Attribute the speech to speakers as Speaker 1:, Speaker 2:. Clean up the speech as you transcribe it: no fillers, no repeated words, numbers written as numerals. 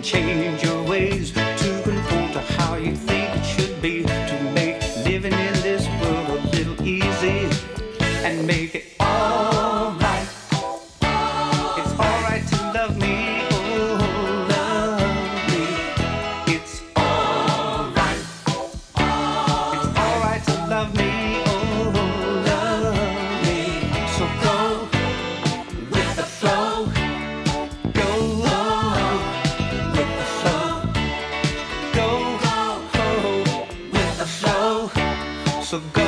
Speaker 1: change your ways to conform to how you think it should be, to make living in this world a little easy and make it all right. It's all right to love me, oh, love me. It's all right. It's all right to love me, oh, love me. So go with the flow. Go with the flow. Go with the flow. So go